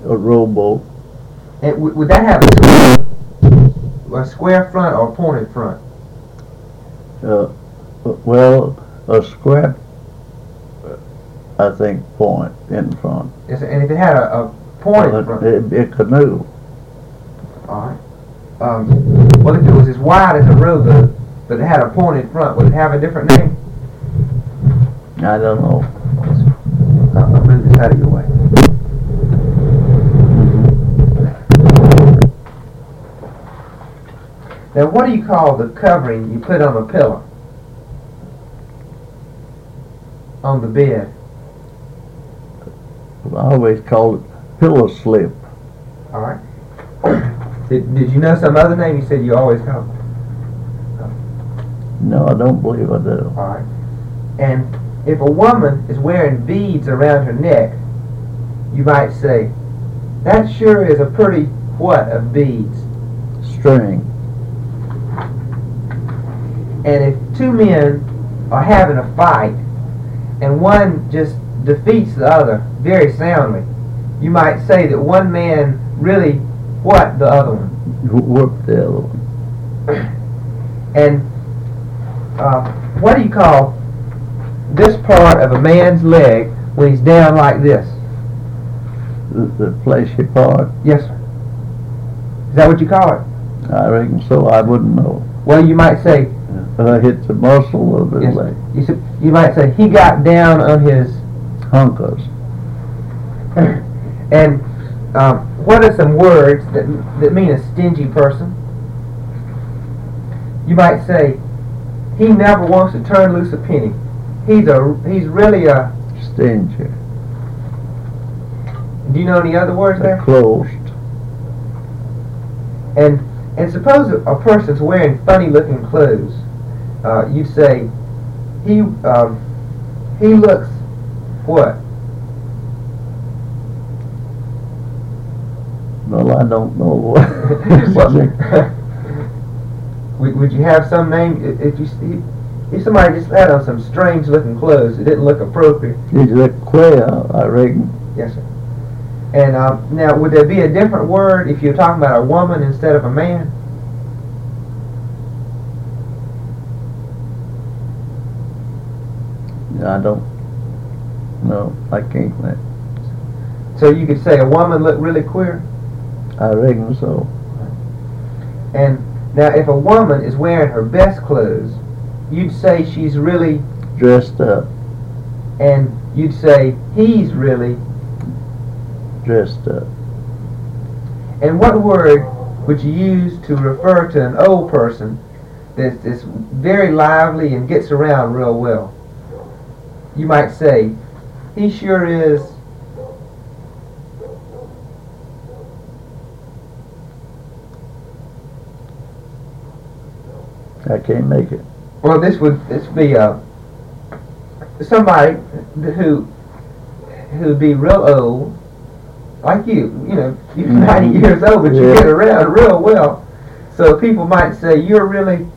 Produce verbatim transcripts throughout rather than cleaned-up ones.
A rowboat. And w- would that have a square, a square front or a pointed front? Uh, well, a square, I think, point in front. Yes, and if it had a, a pointed Uh, front? It'd be a canoe. All right. Um, well, if it was as wide as a rowboat, but it had a pointed front, would it have a different name? I don't know. I'll I'll move this out of your way. Now, what do you call the covering you put on a pillow? On the bed? I always call it pillow slip. All right. Did, did you know some other name you said you always call it? No, I don't believe I do. All right. And if a woman is wearing beads around her neck, you might say, that sure is a pretty what of beads? String. And if two men are having a fight and one just defeats the other very soundly, you might say that one man really what the other one? Whooped the other one. And uh, what do you call this part of a man's leg when he's down like this? The, the fleshy part. Yes, sir. Is that what you call it? I reckon so. I wouldn't know. Well, you might say, Uh, hit the muscle of his yes, leg. you, s- you might say he got down on his. Hunkers. And um, what are some words that that mean a stingy person? You might say he never wants to turn loose a penny. He's a he's really a. Stingy. Do you know any other words there? Closed. And and suppose a, a person's wearing funny looking clothes. Uh, you'd say he um, he looks what? Well, I don't know what. Well, would, would you have some name i- if you see- if somebody just had on some strange looking clothes that didn't look appropriate? He's a quail, I reckon. Yes, sir. And uh, now, would there be a different word if you're talking about a woman instead of a man? I don't. No, I can't. think. So you could say a woman looked really queer. I reckon so. And now, if a woman is wearing her best clothes, you'd say she's really, Dressed up. and you'd say he's really. Dressed up. And what word would you use to refer to an old person that's, that's very lively and gets around real well? You might say, he sure is. I can't make it. Well, this would this be uh, somebody who who'd be real old, like you. You know, you're ninety years old, but you Yeah. get around real well. So people might say you're really,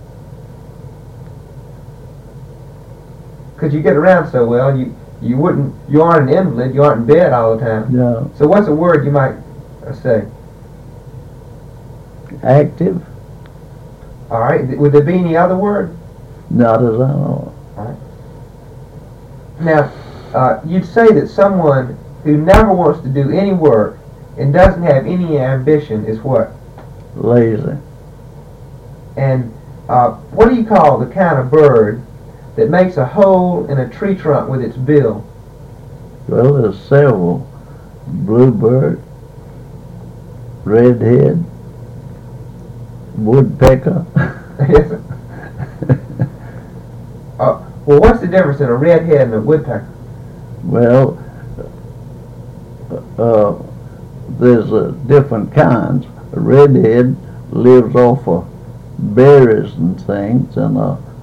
because you get around so well. You you wouldn't you aren't an invalid. You aren't in bed all the time. No. So what's a word you might uh, say? Active? All right. Would there be any other word? Not as I know. Now, uh, you'd say that someone who never wants to do any work and doesn't have any ambition is what? Lazy. And uh, what do you call the kind of bird that makes a hole in a tree trunk with its bill? Well, there's several. Bluebird, redhead, woodpecker. Yes, sir. Uh, well, what's the difference in a redhead and a woodpecker? Well, uh, there's uh, different kinds. A redhead lives off of berries and things, and a